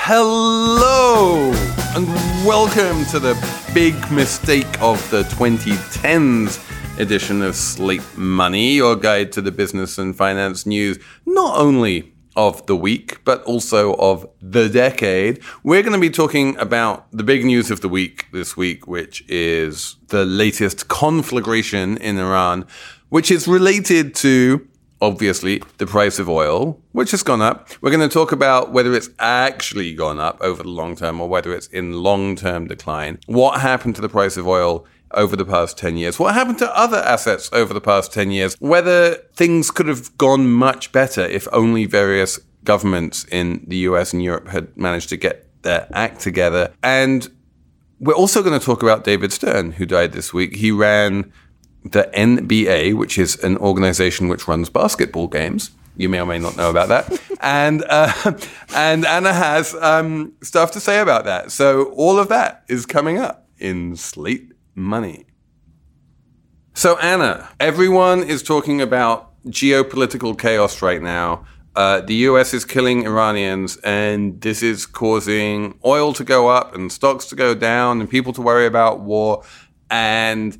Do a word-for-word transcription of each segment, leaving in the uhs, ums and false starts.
Hello and welcome to the big mistake of the twenty tens edition of Slate Money, your guide to the business and finance news, not only of the week, but also of the decade. We're going to be talking about the big news of the week this week, which is the latest conflagration in Iran, which is related to, obviously, the price of oil, which has gone up. We're going to talk about whether it's actually gone up over the long term or whether it's in long-term decline. What happened to the price of oil over the past ten years? What happened to other assets over the past ten years? Whether things could have gone much better if only various governments in the U S and Europe had managed to get their act together. And we're also going to talk about David Stern, who died this week. He ran the N B A, which is an organization which runs basketball games. You may or may not know about that. and uh, and Anna has um, stuff to say about that. So all of that is coming up in Slate Money. So Anna, everyone is talking about geopolitical chaos right now. Uh, the U S is killing Iranians, and this is causing oil to go up and stocks to go down and people to worry about war. And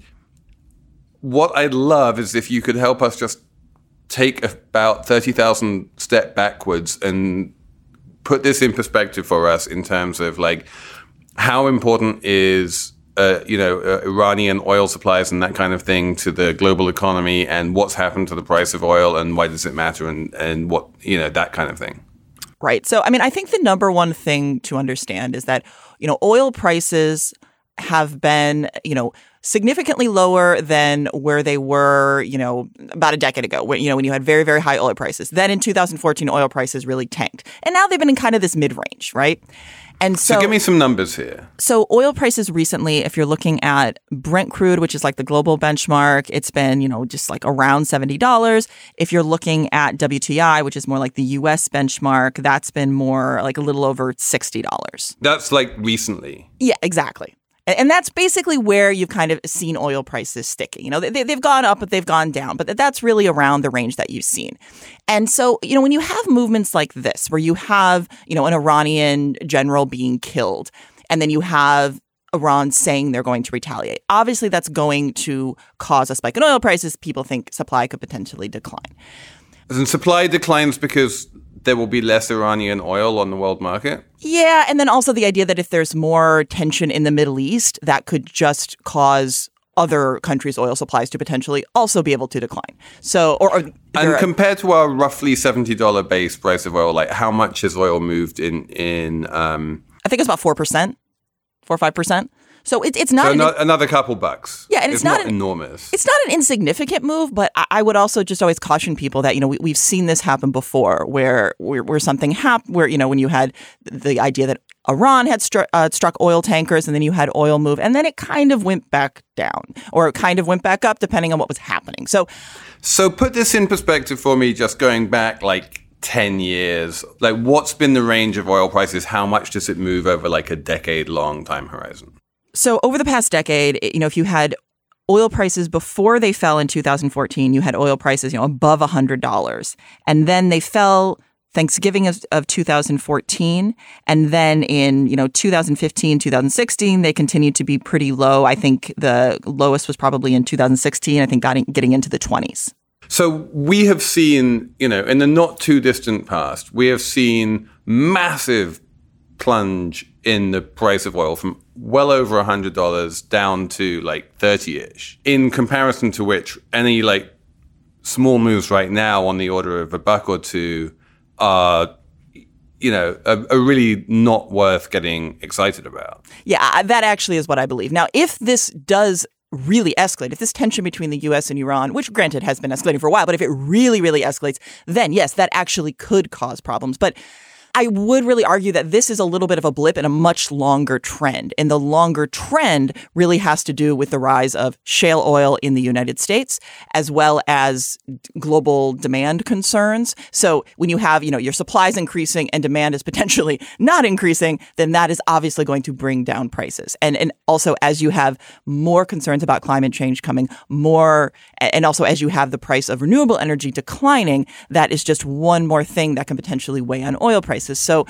what I'd love is if you could help us just take about thirty thousand step backwards and put this in perspective for us in terms of like how important is Uh, you know, uh, Iranian oil supplies and that kind of thing to the global economy, and what's happened to the price of oil and why does it matter, and, and what, you know, that kind of thing. Right. So, I mean, I think the number one thing to understand is that, you know, oil prices have been, you know, significantly lower than where they were, you know, about a decade ago, when, you know, when you had very, very high oil prices. Then in two thousand fourteen, oil prices really tanked. And now they've been in kind of this mid-range, right? And so, so give me some numbers here. So oil prices recently, if you're looking at Brent crude, which is like the global benchmark, it's been, you know, just like around seventy dollars. If you're looking at W T I, which is more like the U S benchmark, that's been more like a little over sixty dollars. That's like recently. Yeah, exactly. And that's basically where you've kind of seen oil prices sticking. You know, they, they've gone up, but they've gone down. But that's really around the range that you've seen. And so, you know, when you have movements like this, where you have, you know, an Iranian general being killed, and then you have Iran saying they're going to retaliate, obviously that's going to cause a spike in oil prices. People think supply could potentially decline. And supply declines because there will be less Iranian oil on the world market? Yeah, and then also the idea that if there's more tension in the Middle East, that could just cause other countries' oil supplies to potentially also be able to decline. So, or, or and compared to our roughly seventy dollars base price of oil, like how much has oil moved in? in um... I think it's about four percent, four or five percent. So it, it's not so an, no, another couple bucks. Yeah, and it's, it's not, not an, enormous. It's not an insignificant move, but I, I would also just always caution people that, you know, we, we've seen this happen before, where where, where something happened, where, you know, when you had the idea that Iran had stru- uh, struck oil tankers, and then you had oil move, and then it kind of went back down, or it kind of went back up, depending on what was happening. So, so put this in perspective for me, just going back like ten years. Like, what's been the range of oil prices? How much does it move over like a decade-long time horizon? So over the past decade, you know, if you had oil prices before they fell in two thousand fourteen, you had oil prices, you know, above one hundred dollars. And then they fell Thanksgiving of, of two thousand fourteen. And then in, you know, two thousand fifteen, two thousand sixteen, they continued to be pretty low. I think the lowest was probably in two thousand sixteen, I think got in, getting into the twenties. So we have seen, you know, in the not too distant past, we have seen massive plunge in the price of oil from well over one hundred dollars down to like thirty-ish, in comparison to which any like small moves right now on the order of a buck or two are, you know, are, are really not worth getting excited about. Yeah, that actually is what I believe. Now, if this does really escalate, if this tension between the U S and Iran, which granted has been escalating for a while, but if it really, really escalates, then yes, that actually could cause problems. But I would really argue that this is a little bit of a blip in a much longer trend. And the longer trend really has to do with the rise of shale oil in the United States, as well as global demand concerns. So when you have, you know, your supplies increasing and demand is potentially not increasing, then that is obviously going to bring down prices. And and also as you have more concerns about climate change coming, more, and also as you have the price of renewable energy declining, that is just one more thing that can potentially weigh on oil prices. So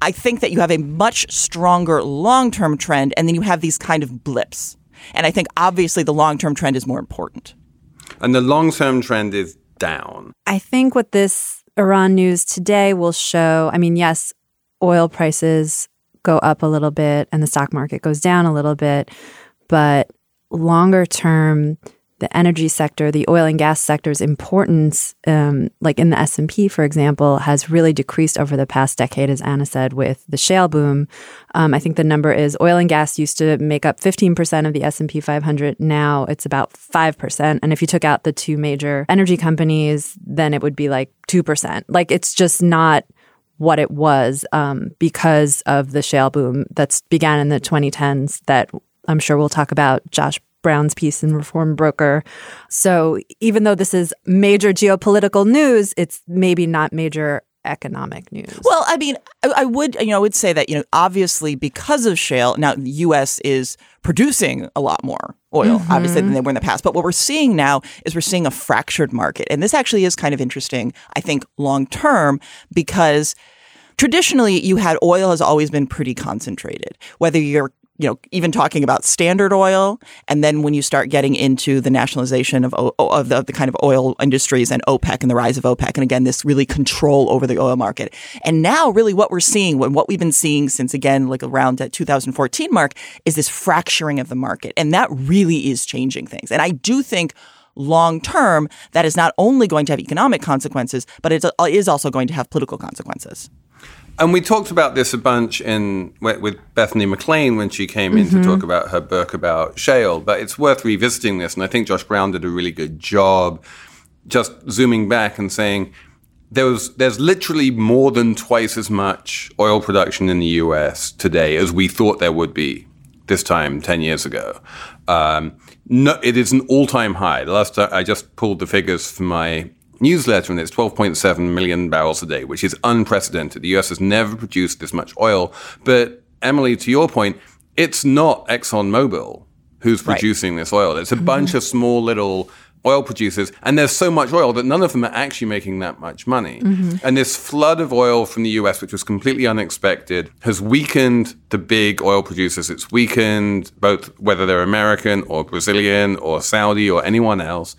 I think that you have a much stronger long-term trend, and then you have these kind of blips. And I think obviously the long-term trend is more important. And the long-term trend is down. I think what this Iran news today will show, I mean, yes, oil prices go up a little bit and the stock market goes down a little bit, but longer term, the energy sector, the oil and gas sector's importance, um, like in the S and P, for example, has really decreased over the past decade, as Anna said, with the shale boom. Um, I think the number is oil and gas used to make up fifteen percent of the S and P five hundred. Now it's about five percent. And if you took out the two major energy companies, then it would be like two percent. Like it's just not what it was um, because of the shale boom that's began in the twenty tens that I'm sure we'll talk about Josh Brown's piece in Reform Broker. So even though this is major geopolitical news, it's maybe not major economic news. Well, I mean, I, I would, you know, I would say that, you know, obviously because of shale, now the U S is producing a lot more oil, mm-hmm. obviously, than they were in the past. But what we're seeing now is we're seeing a fractured market. And this actually is kind of interesting, I think, long term, because traditionally you had oil has always been pretty concentrated, whether you're you know, even talking about Standard Oil, and then when you start getting into the nationalization of of the, of the kind of oil industries and OPEC and the rise of OPEC, and again, this really control over the oil market. And now really what we're seeing, what we've been seeing since, again, like around that two thousand fourteen mark, is this fracturing of the market. And that really is changing things. And I do think long term, that is not only going to have economic consequences, but it is also going to have political consequences. And we talked about this a bunch in with Bethany McLean when she came in mm-hmm. to talk about her book about shale. But it's worth revisiting this. And I think Josh Brown did a really good job just zooming back and saying there was there's literally more than twice as much oil production in the U S today as we thought there would be this time ten years ago. Um, no, it is an all-time high. The last time I just pulled the figures for my newsletter, and it's twelve point seven million barrels a day, which is unprecedented. The U S has never produced this much oil. But Emily, to your point, it's not ExxonMobil who's producing right. this oil. It's a mm-hmm. bunch of small little oil producers, and there's so much oil that none of them are actually making that much money. Mm-hmm. And this flood of oil from the U S, which was completely unexpected, has weakened the big oil producers. It's weakened both whether they're American or Brazilian or Saudi or anyone else.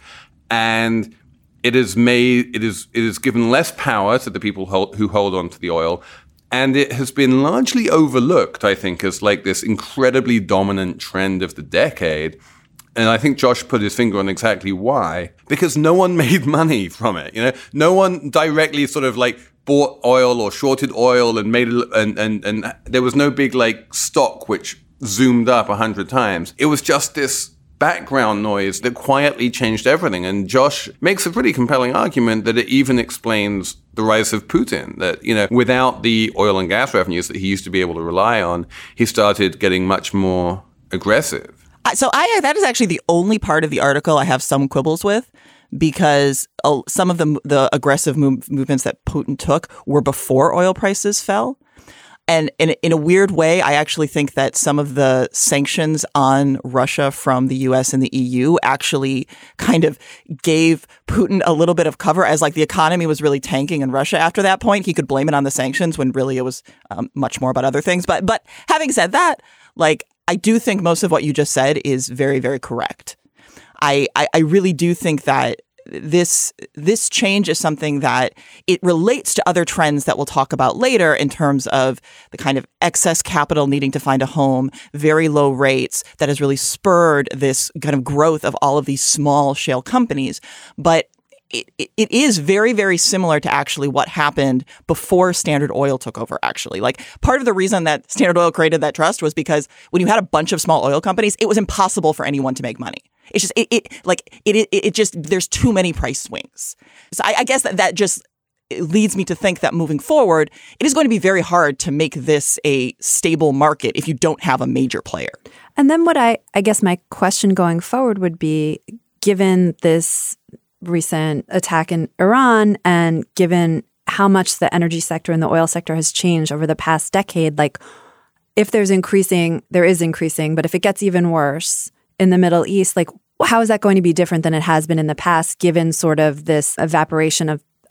And It is made. It is. It has given less power to the people hold, who hold on to the oil, and it has been largely overlooked, I think, as like this incredibly dominant trend of the decade. And I think Josh put his finger on exactly why, because no one made money from it. You know, no one directly sort of like bought oil or shorted oil and made it, and and and there was no big like stock which zoomed up a hundred times. It was just this background noise that quietly changed everything. And Josh makes a pretty compelling argument that it even explains the rise of Putin, that, you know, without the oil and gas revenues that he used to be able to rely on, he started getting much more aggressive. So I that is actually the only part of the article I have some quibbles with, because uh, some of the the aggressive move, movements that Putin took were before oil prices fell. And in, in a weird way, I actually think that some of the sanctions on Russia from the U S and the E U actually kind of gave Putin a little bit of cover, as like the economy was really tanking in Russia after that point. He could blame it on the sanctions when really it was um, much more about other things. But but having said that, like, I do think most of what you just said is very, very correct. I, I, I really do think that This this change is something that it relates to other trends that we'll talk about later in terms of the kind of excess capital needing to find a home, very low rates that has really spurred this kind of growth of all of these small shale companies. But it, it, it is very, very similar to actually what happened before Standard Oil took over, actually. Like, part of the reason that Standard Oil created that trust was because when you had a bunch of small oil companies, it was impossible for anyone to make money. It's just it, it like it, it it just there's too many price swings. So I, I guess that that just leads me to think that moving forward, it is going to be very hard to make this a stable market if you don't have a major player. And then what I I guess my question going forward would be, given this recent attack in Iran and given how much the energy sector and the oil sector has changed over the past decade, like if there's increasing, there is increasing, but if it gets even worse in the Middle East, like how is that going to be different than it has been in the past, given sort of this evaporation of,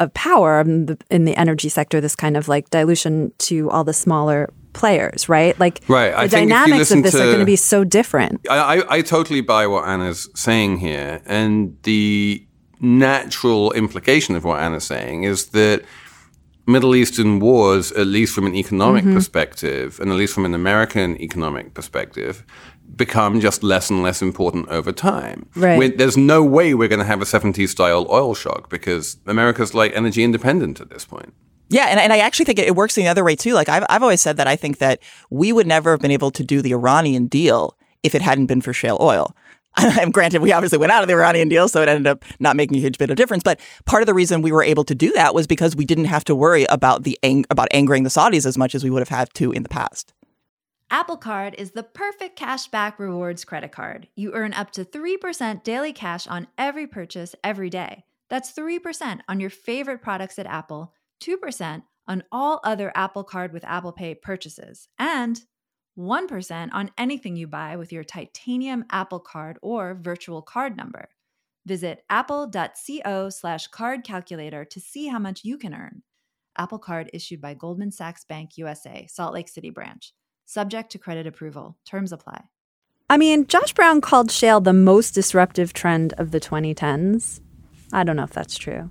of power in the, in the energy sector, this kind of like dilution to all the smaller players, right? Like right. the I think dynamics of this to, are going to be so different. I, I, I totally buy what Anna's saying here. And the natural implication of what Anna's saying is that Middle Eastern wars, at least from an economic mm-hmm. perspective, and at least from an American economic perspective, become just less and less important over time. Right. We're, there's no way we're going to have a seventies-style oil shock because America's like energy independent at this point. Yeah, and, and I actually think it works the other way, too. Like, I've, I've always said that I think that we would never have been able to do the Iranian deal if it hadn't been for shale oil. And granted, we obviously went out of the Iranian deal, so it ended up not making a huge bit of difference. But part of the reason we were able to do that was because we didn't have to worry about the ang- about angering the Saudis as much as we would have had to in the past. Apple Card is the perfect cashback rewards credit card. You earn up to three percent daily cash on every purchase every day. That's three percent on your favorite products at Apple, two percent on all other Apple Card with Apple Pay purchases, and one percent on anything you buy with your titanium Apple Card or virtual card number. Visit apple.co slash card calculator to see how much you can earn. Apple Card issued by Goldman Sachs Bank U S A, Salt Lake City branch. Subject to credit approval. Terms apply. I mean, Josh Brown called shale the most disruptive trend of the twenty tens. I don't know if that's true.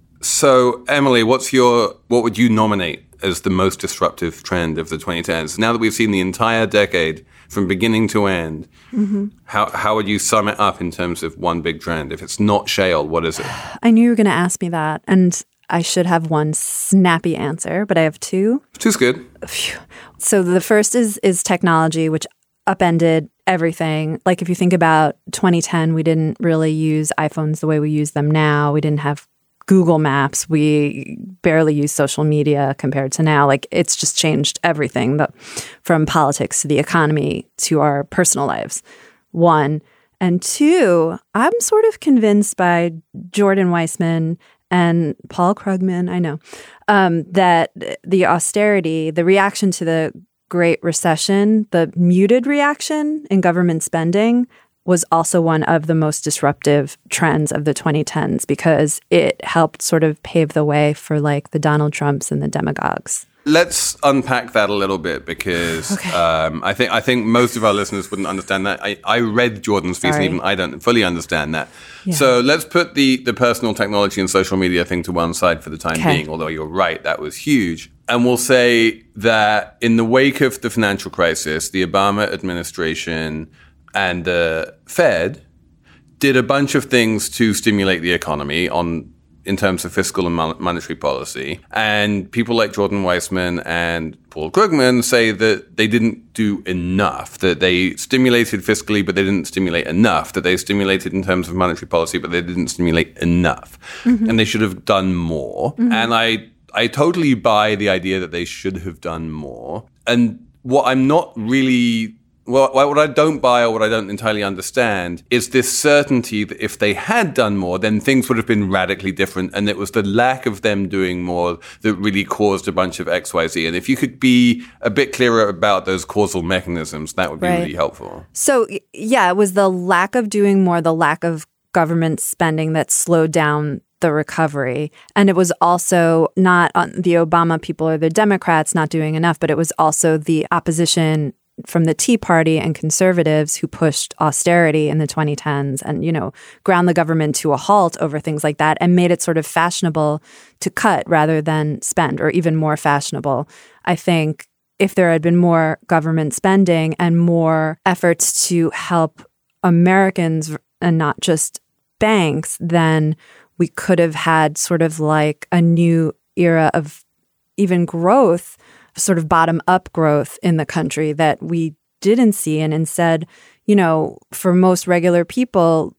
So, Emily, what's your what would you nominate as the most disruptive trend of the twenty tens? Now that we've seen the entire decade from beginning to end, mm-hmm. how how would you sum it up in terms of one big trend? If it's not shale, what is it? I knew you were going to ask me that, and I should have one snappy answer, but I have two. Two's good. Phew. So the first is is technology, which upended everything. Like if you think about twenty ten, we didn't really use iPhones the way we use them now. We didn't have Google Maps. We barely use social media compared to now. Like it's just changed everything, the, from politics to the economy to our personal lives. One. And two, I'm sort of convinced by Jordan Weissman and Paul Krugman, I know, um, that the austerity, the reaction to the Great Recession, the muted reaction in government spending was also one of the most disruptive trends of the twenty tens because it helped sort of pave the way for like the Donald Trumps and the demagogues. Let's unpack that a little bit because okay. um, I think I think most of our listeners wouldn't understand that. I, I read Jordan's piece Sorry. and even I don't fully understand that. Yeah. So let's put the, the personal technology and social media thing to one side for the time okay. being, although you're right, that was huge. And we'll say that in the wake of the financial crisis, the Obama administration and the Fed did a bunch of things to stimulate the economy on in terms of fiscal and monetary policy. And people like Jordan Weissman and Paul Krugman say that they didn't do enough, that they stimulated fiscally, but they didn't stimulate enough, that they stimulated in terms of monetary policy, but they didn't stimulate enough. Mm-hmm. And they should have done more. Mm-hmm. And I, I totally buy the idea that they should have done more. And what I'm not really... Well, what I don't buy or what I don't entirely understand is this certainty that if they had done more, then things would have been radically different. And it was the lack of them doing more that really caused a bunch of X Y Z. And if you could be a bit clearer about those causal mechanisms, that would be right. really helpful. So, yeah, it was the lack of doing more, the lack of government spending that slowed down the recovery. And it was also not on the Obama people or the Democrats not doing enough, but it was also the opposition from the Tea Party and conservatives who pushed austerity in the twenty tens and, you know, ground the government to a halt over things like that and made it sort of fashionable to cut rather than spend, or even more fashionable. I think if there had been more government spending and more efforts to help Americans and not just banks, then we could have had sort of like a new era of even growth, sort of bottom-up growth in the country that we didn't see. And instead, you know, for most regular people,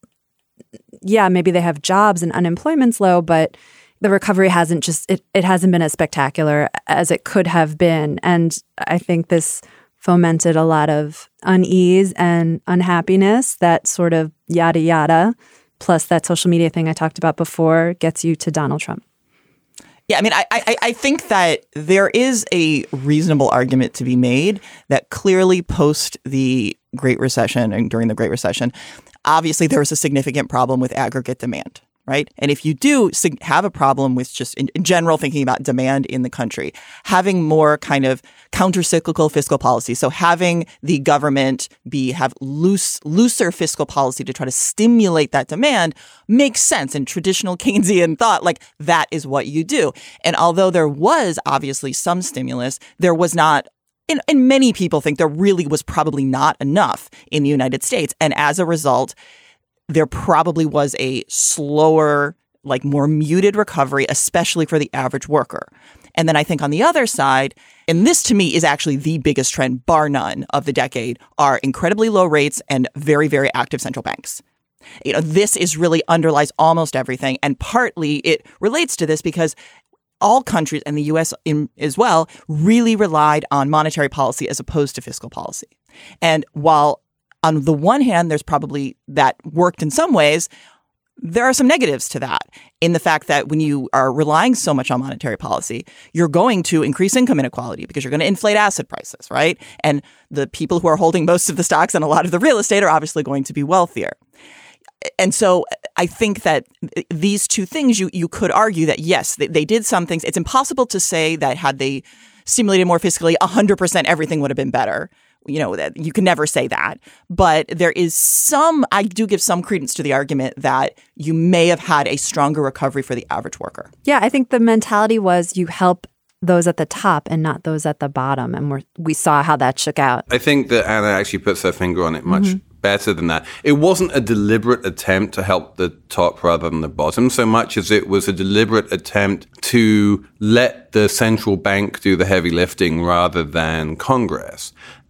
yeah, maybe they have jobs and unemployment's low, but the recovery hasn't just, it, it hasn't been as spectacular as it could have been. And I think this fomented a lot of unease and unhappiness, that sort of yada yada, plus that social media thing I talked about before gets you to Donald Trump. Yeah, I mean, I, I I think that there is a reasonable argument to be made that clearly post the Great Recession and during the Great Recession, obviously there was a significant problem with aggregate demand, right? And if you do have a problem with just in, in general thinking about demand in the country, having more kind of countercyclical fiscal policy, so having the government be have loose looser fiscal policy to try to stimulate that demand makes sense. In traditional Keynesian thought, like that is what you do. And although there was obviously some stimulus, there was not. And, and many people think there really was probably not enough in the United States. And as a result, there probably was a slower, like more muted recovery, especially for the average worker. And then I think on the other side, and this to me is actually the biggest trend, bar none, of the decade, are incredibly low rates and very, very active central banks. You know, this is really underlies almost everything. And partly it relates to this because all countries, and the U S in, as well, really relied on monetary policy as opposed to fiscal policy. And while on the one hand, there's probably that worked in some ways, there are some negatives to that in the fact that when you are relying so much on monetary policy, you're going to increase income inequality because you're going to inflate asset prices, right? And the people who are holding most of the stocks and a lot of the real estate are obviously going to be wealthier. And so I think that these two things, you you could argue that, yes, they, they did some things. It's impossible to say that had they stimulated more fiscally, one hundred percent everything would have been better. You know, that you can never say that. But there is some, I do give some credence to the argument that you may have had a stronger recovery for the average worker. Yeah, I think the mentality was you help those at the top and not those at the bottom. And we're, we saw how that shook out. I think that Anna actually puts her finger on it much mm-hmm. better than that. It wasn't a deliberate attempt to help the top rather than the bottom so much as it was a deliberate attempt to let the central bank do the heavy lifting rather than Congress.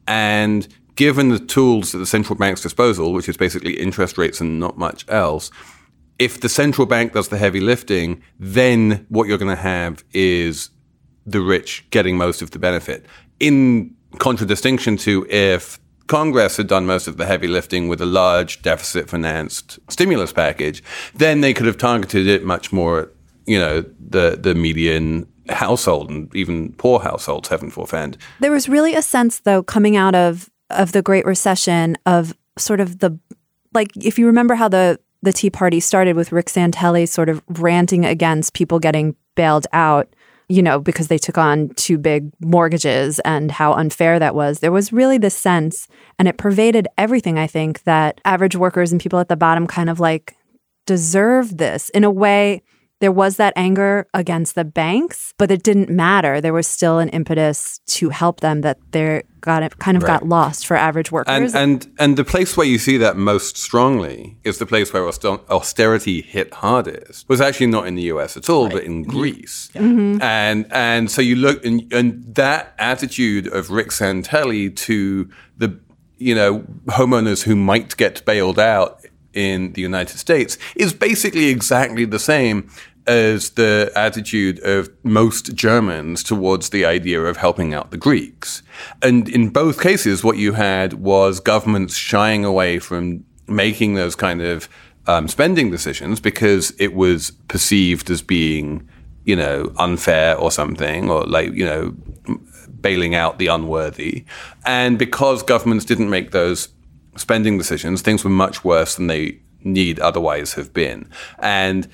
And given the tools at the central bank's disposal, which is basically interest rates and not much else, if the central bank does the heavy lifting, then what you're going to have is the rich getting most of the benefit. In contradistinction to if Congress had done most of the heavy lifting with a large deficit-financed stimulus package, then they could have targeted it much more at, you know, the, the median household and even poor households, heaven forfend. There was really a sense, though, coming out of, of the Great Recession of sort of the, like, if you remember how the, the Tea Party started with Rick Santelli sort of ranting against people getting bailed out, you know, because they took on too big mortgages and how unfair that was. There was really this sense, and it pervaded everything, I think, that average workers and people at the bottom kind of like deserve this. In a way, there was that anger against the banks, but it didn't matter. There was still an impetus to help them that they got it kind of right. got lost for average workers. And, and and the place where you see that most strongly is the place where austerity hit hardest. Was actually not in the U S at all, right. but in Greece. Yeah. Mm-hmm. And and so you look and, and that attitude of Rick Santelli to the you know homeowners who might get bailed out in the United States is basically exactly the same as the attitude of most Germans towards the idea of helping out the Greeks. And in both cases, what you had was governments shying away from making those kind of um, spending decisions because it was perceived as being, you know, unfair or something, or like, you know, bailing out the unworthy. And because governments didn't make those spending decisions, things were much worse than they need otherwise have been. And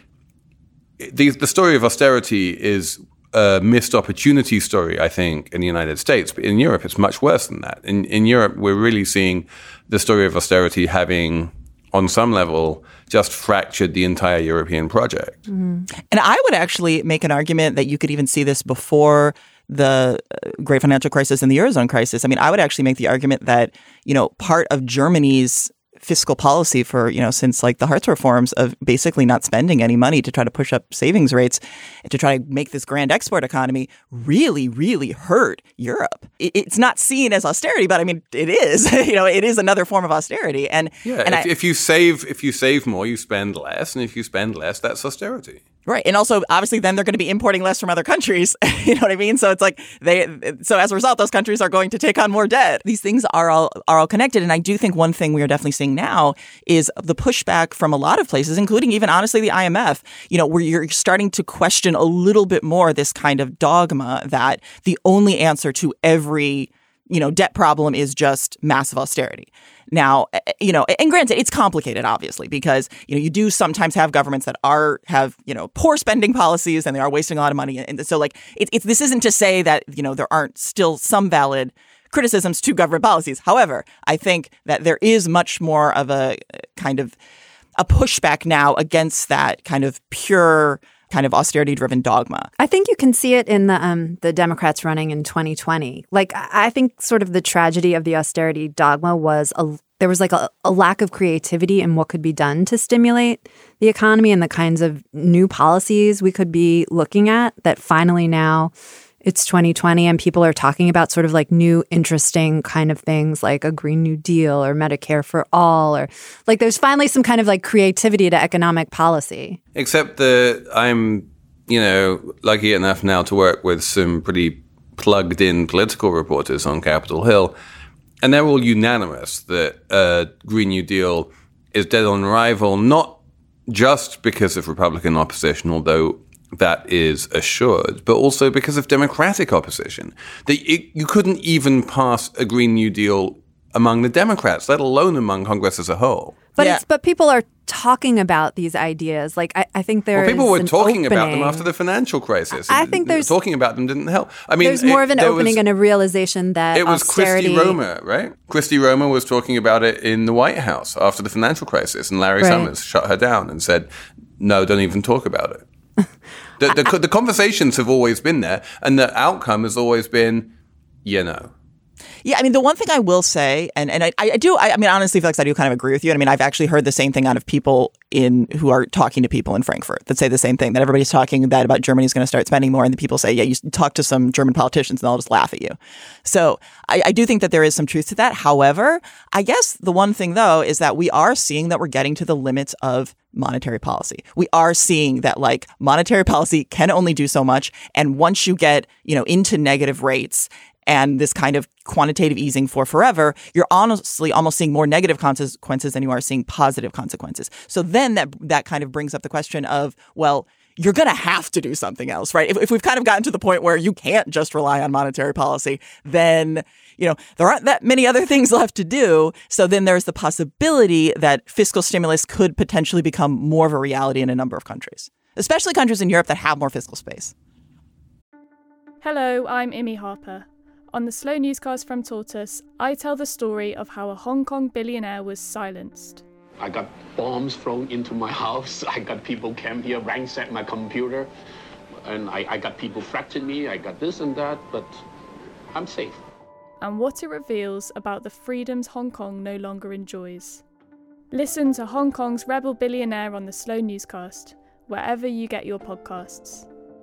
the, the story of austerity is a missed opportunity story, I think, in the United States. But in Europe, it's much worse than that. In, in Europe, we're really seeing the story of austerity having, on some level, just fractured the entire European project. Mm-hmm. And I would actually make an argument that you could even see this before the great financial crisis and the Eurozone crisis. I mean, I would actually make the argument that, you know, part of Germany's fiscal policy for, you know, since like the Hartz reforms of basically not spending any money to try to push up savings rates and to try to make this grand export economy really, really hurt Europe. It's not seen as austerity, but I mean, it is. you know, it is another form of austerity. And yeah, and if, I, if you save, if you save more, you spend less, and if you spend less, that's austerity. Right. And also, obviously, then they're going to be importing less from other countries. you know what I mean? So it's like they so as a result, those countries are going to take on more debt. These things are all are all connected. And I do think one thing we are definitely seeing now is the pushback from a lot of places, including even, honestly, the I M F, you know, where you're starting to question a little bit more this kind of dogma that the only answer to every you know, debt problem is just massive austerity. Now, you know, and granted, it's complicated, obviously, because, you know, you do sometimes have governments that are have, you know, poor spending policies and they are wasting a lot of money. And so, like, it, it's this isn't to say that, you know, there aren't still some valid criticisms to government policies. However, I think that there is much more of a kind of a pushback now against that kind of pure kind of austerity-driven dogma. I think you can see it in the um, the Democrats running in twenty twenty. Like, I think sort of the tragedy of the austerity dogma was a, there was like a, a lack of creativity in what could be done to stimulate the economy and the kinds of new policies we could be looking at that finally now it's twenty twenty and people are talking about sort of like new interesting kind of things like a Green New Deal or Medicare for all, or like there's finally some kind of like creativity to economic policy. Except that I'm, you know, lucky enough now to work with some pretty plugged in political reporters on Capitol Hill. And they're all unanimous that uh, Green New Deal is dead on arrival, not just because of Republican opposition, although that is assured, but also because of Democratic opposition. That it, you couldn't even pass a Green New Deal among the Democrats, let alone among Congress as a whole. But yeah. it's but people are talking about these ideas. Like I, I think there well, people is were an talking opening. about them after the financial crisis. I think there's talking about them didn't help. I mean, there's more it, of an opening was, and a realization that it was austerity... Christy Romer, right? Christy Romer was talking about it in the White House after the financial crisis, and Larry right. Summers shut her down and said, "No, don't even talk about it." the, the the conversations have always been there, and the outcome has always been, you know. Yeah, I mean, the one thing I will say, and, and I, I do, I, I mean, honestly, Felix, I do kind of agree with you. And I mean, I've actually heard the same thing out of people in who are talking to people in Frankfurt that say the same thing, that everybody's talking that about Germany's going to start spending more. And the people say, yeah, you talk to some German politicians and they'll just laugh at you. So I, I do think that there is some truth to that. However, I guess the one thing, though, is that we are seeing that we're getting to the limits of monetary policy. We are seeing that like monetary policy can only do so much. And once you get, you know, into negative rates and this kind of quantitative easing for forever, you're honestly almost seeing more negative consequences than you are seeing positive consequences. So then that that kind of brings up the question of, well, you're going to have to do something else, right? If, if we've kind of gotten to the point where you can't just rely on monetary policy, then, you know, there aren't that many other things left to do. So then there's the possibility that fiscal stimulus could potentially become more of a reality in a number of countries, especially countries in Europe that have more fiscal space. Hello, I'm Imi Harper. On the Slow Newscast from Tortoise, I tell the story of how a Hong Kong billionaire was silenced. I got bombs thrown into my house. I got people came here, ransacked my computer. And I, I got people threatening me. I got this and that, but I'm safe. And what it reveals about the freedoms Hong Kong no longer enjoys. Listen to Hong Kong's rebel billionaire on the Slow Newscast, wherever you get your podcasts.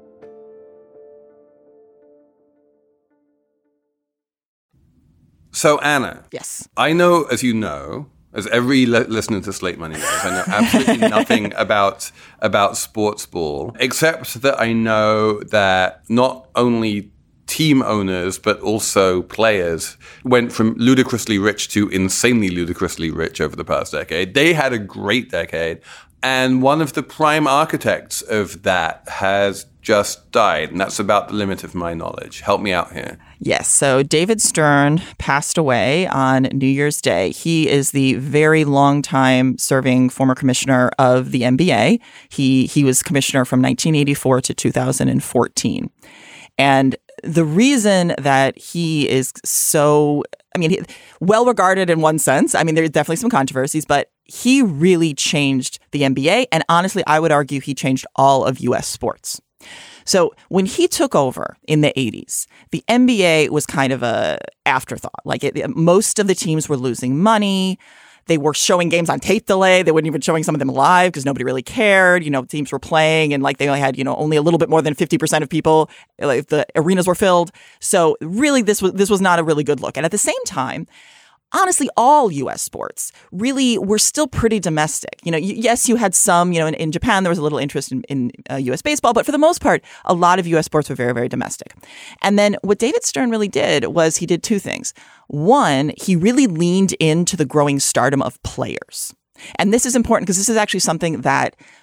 So, Anna. Yes. I know, as you know, as every le- listener to Slate Money knows, I know absolutely nothing about about sports ball, except that I know that not only team owners, but also players went from ludicrously rich to insanely ludicrously rich over the past decade. They had a great decade. And one of the prime architects of that has just died. And that's about the limit of my knowledge. Help me out here. Yes. So David Stern passed away on New Year's Day. He is the very long time serving former commissioner of the N B A. He he was commissioner from nineteen eighty-four to two thousand fourteen. And the reason that he is so, I mean, well regarded in one sense, I mean, there's definitely some controversies, but he really changed the N B A. And honestly, I would argue he changed all of U S sports. So when he took over in the eighties, the N B A was kind of a afterthought. Like it, most of the teams were losing money. They were showing games on tape delay. They weren't even showing some of them live because nobody really cared. You know, teams were playing and like they only had, you know, only a little bit more than fifty percent of people, like the arenas were filled. So really this was this was not a really good look. And at the same time, honestly, all U S sports really were still pretty domestic. You know, yes, you had some, you know, in, in Japan, there was a little interest in, in uh, U S baseball, but for the most part, a lot of U S sports were very, very domestic. And then what David Stern really did was he did two things. One, he really leaned into the growing stardom of players. And this is important because this is actually something that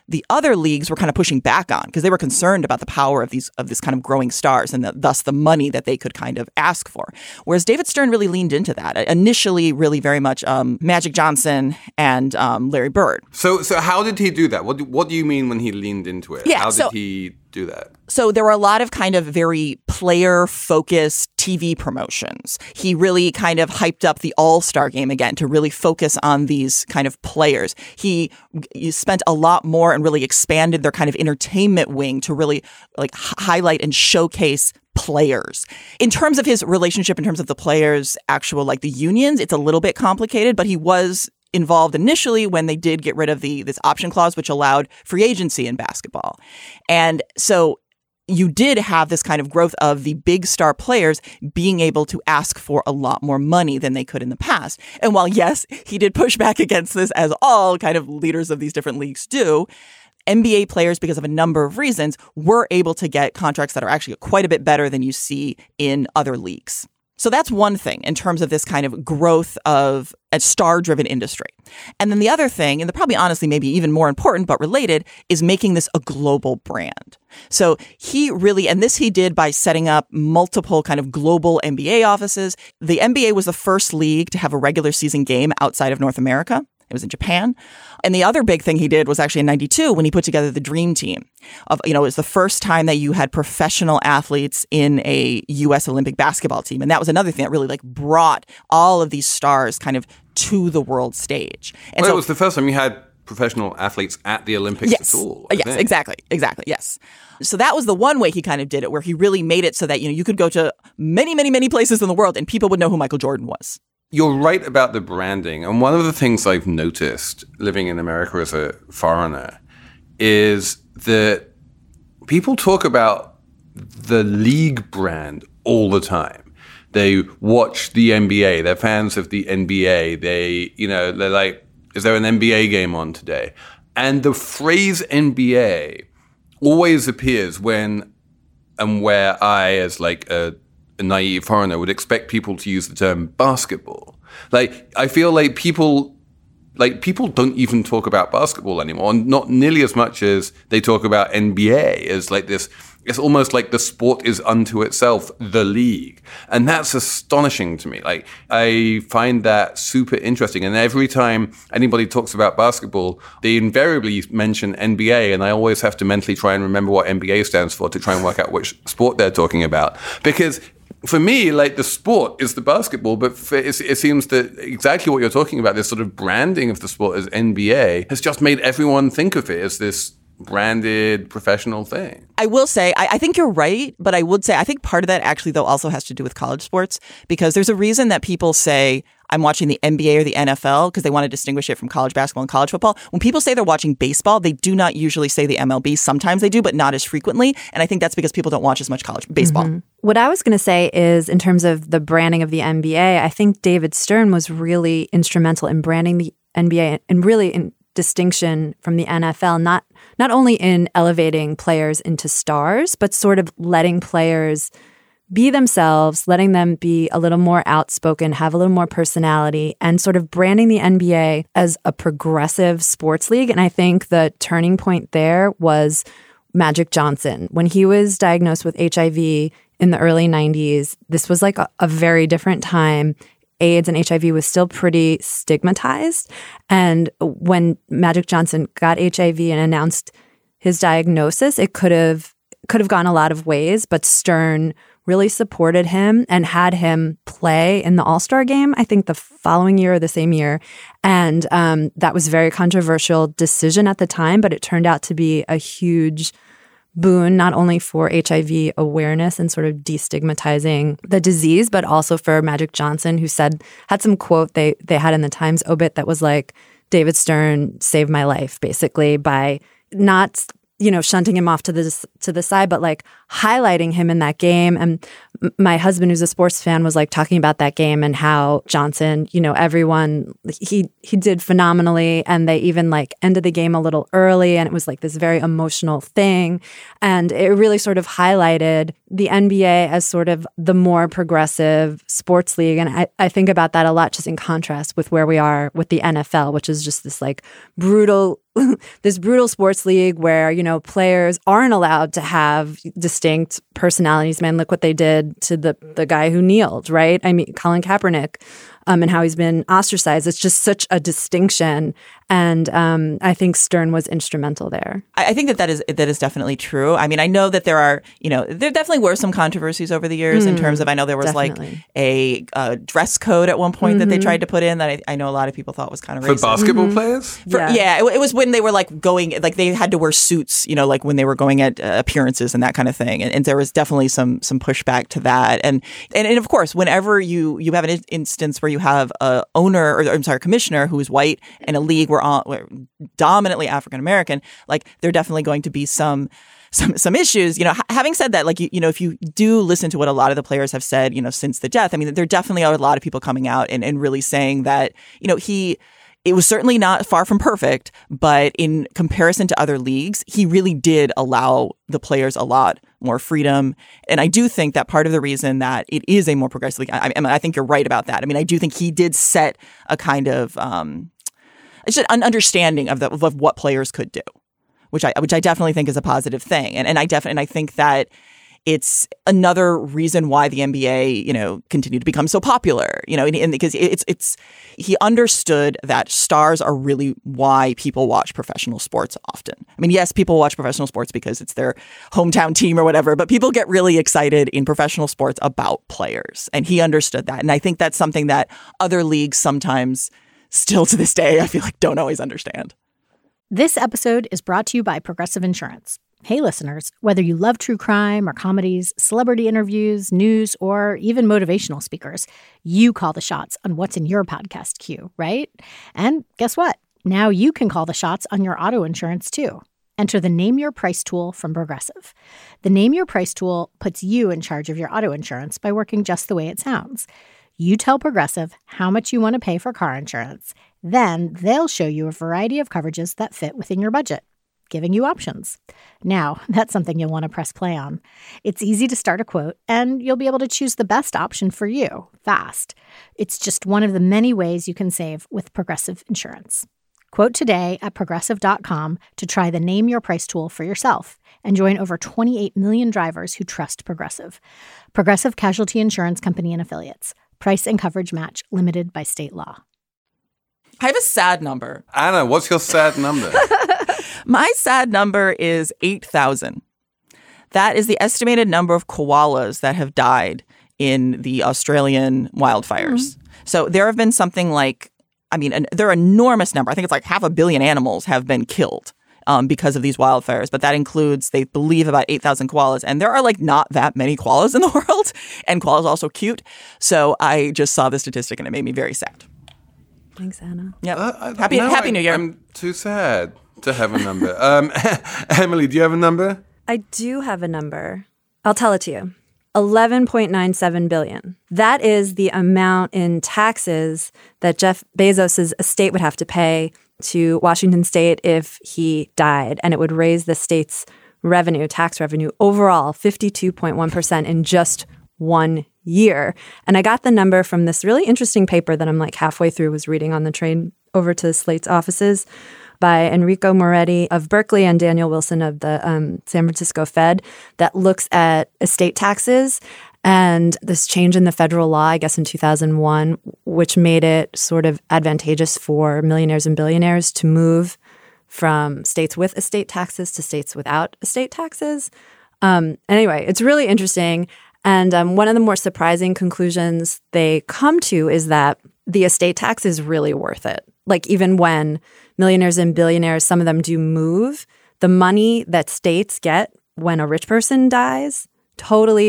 the other leagues were kind of pushing back on because they were concerned about the power of these of this kind of growing stars and the, thus the money that they could kind of ask for. Whereas David Stern really leaned into that. Initially, really very much um, Magic Johnson and um, Larry Bird. So, so how did he do that? What do, what do you mean when he leaned into it? Yeah, how did so, he do that? So there were a lot of kind of very player-focused T V promotions. He really kind of hyped up the All-Star game again to really focus on these kind of players. He, he spent a lot more and really expanded their kind of entertainment wing to really like h- highlight and showcase players. In terms of his relationship, in terms of the players' actual like the unions, it's a little bit complicated, but he was involved initially when they did get rid of the this option clause, which allowed free agency in basketball. And so you did have this kind of growth of the big star players being able to ask for a lot more money than they could in the past. And while, yes, he did push back against this, as all kind of leaders of these different leagues do, N B A players, because of a number of reasons, were able to get contracts that are actually quite a bit better than you see in other leagues. So that's one thing in terms of this kind of growth of a star-driven industry. And then the other thing, and the probably honestly maybe even more important but related, is making this a global brand. So he really, and this he did by setting up multiple kind of global N B A offices. The N B A was the first league to have a regular season game outside of North America. It was in Japan. And the other big thing he did was actually in ninety-two when he put together the Dream Team. Of, you know, it was the first time that you had professional athletes in a U S Olympic basketball team. And that was another thing that really like brought all of these stars kind of to the world stage. And well, so, it was the first time you had professional athletes at the Olympics yes, at all. I yes, think. exactly. Exactly. Yes. So that was the one way he kind of did it, where he really made it so that, you know, you could go to many, many, many places in the world and people would know who Michael Jordan was. You're right about the branding. And one of the things I've noticed living in America as a foreigner is that people talk about the league brand all the time. They watch the N B A. They're fans of the N B A. They, you know, they're like, is there an N B A game on today? And the phrase N B A always appears when and where I, as like a a naive foreigner, would expect people to use the term basketball. Like, I feel like people, like people don't even talk about basketball anymore, and not nearly as much as they talk about N B A as like this. It's almost like the sport is unto itself, the league. And that's astonishing to me. Like, I find that super interesting. And every time anybody talks about basketball, they invariably mention N B A. And I always have to mentally try and remember what N B A stands for to try and work out which sport they're talking about. Because for me, like, the sport is the basketball, but for, it, it seems that exactly what you're talking about, this sort of branding of the sport as N B A, has just made everyone think of it as this branded professional thing. I will say, I, I think you're right, but I would say, I think part of that actually, though, also has to do with college sports, because there's a reason that people say, I'm watching the N B A or the N F L, because they want to distinguish it from college basketball and college football. When people say they're watching baseball, they do not usually say the M L B. Sometimes they do, but not as frequently. And I think that's because people don't watch as much college baseball. Mm-hmm. What I was going to say is, in terms of the branding of the N B A, I think David Stern was really instrumental in branding the N B A and really in distinction from the N F L, not not only in elevating players into stars, but sort of letting players be themselves, letting them be a little more outspoken, have a little more personality, and sort of branding the N B A as a progressive sports league. And I think the turning point there was Magic Johnson. When he was diagnosed with H I V in the early nineties, this was like a, a very different time. AIDS and H I V was still pretty stigmatized. And when Magic Johnson got H I V and announced his diagnosis, it could have could have gone a lot of ways, but Stern really supported him and had him play in the All-Star game, I think the following year or the same year. And um, that was a very controversial decision at the time, but it turned out to be a huge boon, not only for H I V awareness and sort of destigmatizing the disease, but also for Magic Johnson, who said, had some quote they they had in the Times obit that was like, David Stern saved my life, basically, by not, you know, shunting him off to the to the side, but like highlighting him in that game. And m- my husband, who's a sports fan, was like talking about that game and how Johnson, you know, everyone, he he did phenomenally. And they even like ended the game a little early. And it was like this very emotional thing. And it really sort of highlighted the N B A as sort of the more progressive sports league. And I, I think about that a lot just in contrast with where we are with the N F L, which is just this like brutal this brutal sports league where, you know, players aren't allowed to have distinct personalities. Man, look what they did to the the guy who kneeled, right? I mean, Colin Kaepernick, um, and how he's been ostracized. It's just such a distinction. And um, I think Stern was instrumental there. I, I think that that is that is definitely true. I mean, I know that there are, you know, there definitely were some controversies over the years mm, in terms of, I know there was definitely. like a, a dress code at one point mm-hmm. that they tried to put in that I, I know a lot of people thought was kind of For racist. basketball mm-hmm. players? For, yeah, yeah it, it was when they were like going, like they had to wear suits, you know, like when they were going at uh, appearances and that kind of thing. And, and there was definitely some some pushback to that. And and, and of course, whenever you, you have an in- instance where you have a owner, or I'm sorry, commissioner who is white in a league where, all, where dominantly African American, like there are definitely going to be some some some issues. You know, ha- having said that, like you, you know, if you do listen to what a lot of the players have said, you know, since the death, I mean, there definitely are a lot of people coming out and, and really saying that, you know, he. It was certainly not far from perfect, but in comparison to other leagues, he really did allow the players a lot more freedom. And I do think that part of the reason that it is a more progressive league, I, I, I think you're right about that. I mean, I do think he did set a kind of um, it's just an understanding of, the, of what players could do, which I which I definitely think is a positive thing. And and I definitely and I think that it's another reason why the N B A, you know, continued to become so popular, you know, and, and because it's it's he understood that stars are really why people watch professional sports often. I mean, yes, people watch professional sports because it's their hometown team or whatever, but people get really excited in professional sports about players. And he understood that. And I think that's something that other leagues sometimes still to this day, I feel like don't always understand. This episode is brought to you by Progressive Insurance. Hey, listeners, whether you love true crime or comedies, celebrity interviews, news, or even motivational speakers, you call the shots on what's in your podcast queue, right? And guess what? Now you can call the shots on your auto insurance, too. Enter the Name Your Price tool from Progressive. The Name Your Price tool puts you in charge of your auto insurance by working just the way it sounds. You tell Progressive how much you want to pay for car insurance. Then they'll show you a variety of coverages that fit within your budget, giving you options. Now, that's something you'll want to press play on. It's easy to start a quote, and you'll be able to choose the best option for you fast. It's just one of the many ways you can save with Progressive Insurance. Quote today at progressive dot com to try the Name Your Price tool for yourself and join over twenty-eight million drivers who trust Progressive. Progressive Casualty Insurance Company and Affiliates. Price and coverage match limited by state law. I have a sad number. Anna, what's your sad number? My sad number is eight thousand. That is the estimated number of koalas that have died in the Australian wildfires. Mm-hmm. So there have been something like, I mean, an, there are an enormous number. I think it's like half a billion animals have been killed um, because of these wildfires. But that includes, they believe, about eight thousand koalas. And there are like not that many koalas in the world. And koalas are also cute. So I just saw the statistic and it made me very sad. Thanks, Anna. Yep. Uh, I, happy no, Happy I, New Year. I'm too sad to have a number. um, Emily, do you have a number? I do have a number. I'll tell it to you. eleven point nine seven billion. That is the amount in taxes that Jeff Bezos' estate would have to pay to Washington State if he died. And it would raise the state's revenue, tax revenue, overall fifty-two point one percent in just one year. And I got the number from this really interesting paper that I'm like halfway through, was reading on the train over to Slate's offices, by Enrico Moretti of Berkeley and Daniel Wilson of the um, San Francisco Fed, that looks at estate taxes and this change in the federal law, I guess in two thousand one, which made it sort of advantageous for millionaires and billionaires to move from states with estate taxes to states without estate taxes. Um, anyway, it's really interesting. And um, one of the more surprising conclusions they come to is that the estate tax is really worth it. Like, even when millionaires and billionaires, some of them do move, the money that states get when a rich person dies totally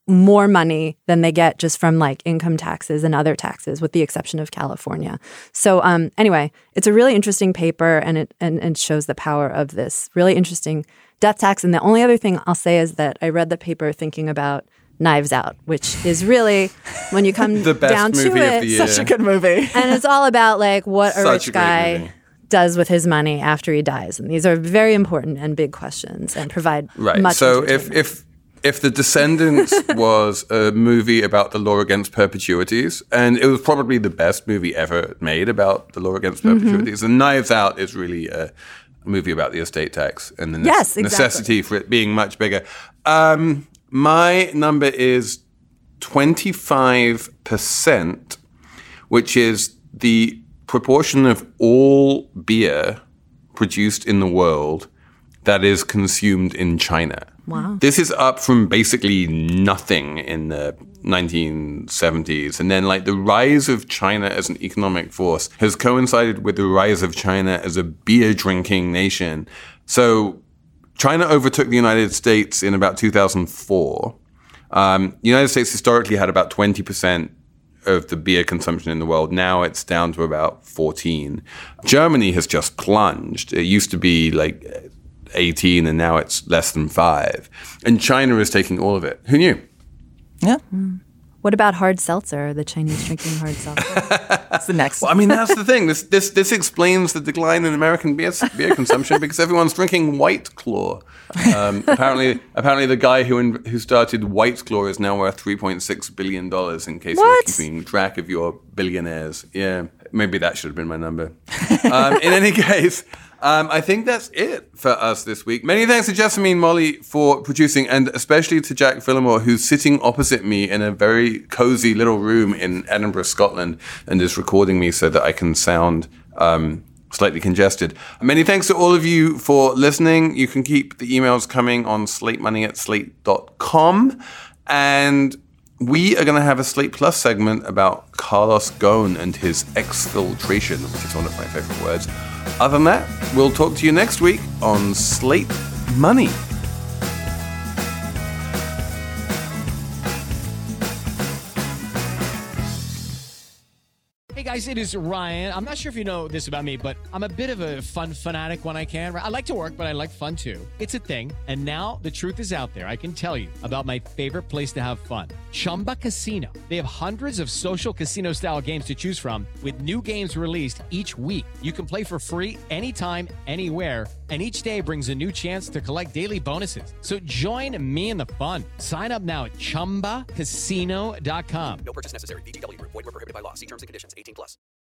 more money than they get just from like income taxes and other taxes, with the exception of California. So um, anyway, it's a really interesting paper, and it and, and shows the power of this really interesting death tax. And the only other thing I'll say is that I read the paper thinking about Knives Out, which is really, when you come the best down movie to of it, the year. Such a good movie. and it's all about like what a Such rich a great guy movie. does with his money after he dies. And these are very important and big questions and provide Right. much So if, entertainment. if if The Descendants was a movie about the law against perpetuities, and it was probably the best movie ever made about the law against perpetuities, Mm-hmm. and Knives Out is really a movie about the estate tax and the ne- Yes, exactly. necessity for it being much bigger. Um, my number is twenty-five percent, which is the proportion of all beer produced in the world that is consumed in China. Wow. This is up from basically nothing in the nineteen seventies. And then like the rise of China as an economic force has coincided with the rise of China as a beer drinking nation. So China overtook the United States in about two thousand four. Um, the United States historically had about twenty percent of the beer consumption in the world. Now it's down to about fourteen. Germany has just plunged. It used to be like eighteen, and now it's less than five. And China is taking all of it. Who knew? Yeah. What about hard seltzer? The Chinese drinking hard seltzer. That's the next. Well, I mean, that's the thing. This this this explains the decline in American beer beer consumption because everyone's drinking White Claw. Um, apparently, apparently, the guy who in, who started White Claw is now worth three point six billion dollars. In case What? you're keeping track of your billionaires, yeah, maybe that should have been my number. Um, in any case. Um, I think that's it for us this week. Many thanks to Jessamine Molly for producing, and especially to Jack Phillimore, who's sitting opposite me in a very cozy little room in Edinburgh, Scotland, and is recording me so that I can sound um, slightly congested. Many thanks to all of you for listening. You can keep the emails coming on slatemoney at slate dot com. And we are going to have a Slate Plus segment about Carlos Ghosn and his exfiltration, which is one of my favorite words. Other than that, we'll talk to you next week on Slate Money. Hey guys, it is Ryan. I'm not sure if you know this about me, but I'm a bit of a fun fanatic when I can. I like to work, but I like fun too. It's a thing. And now the truth is out there. I can tell you about my favorite place to have fun. Chumba Casino. They have hundreds of social casino style games to choose from with new games released each week. You can play for free anytime, anywhere. And each day brings a new chance to collect daily bonuses. So join me in the fun. Sign up now at chumba casino dot com. No purchase necessary. V G W Group. Void where prohibited by law. See terms and conditions. eighteen plus.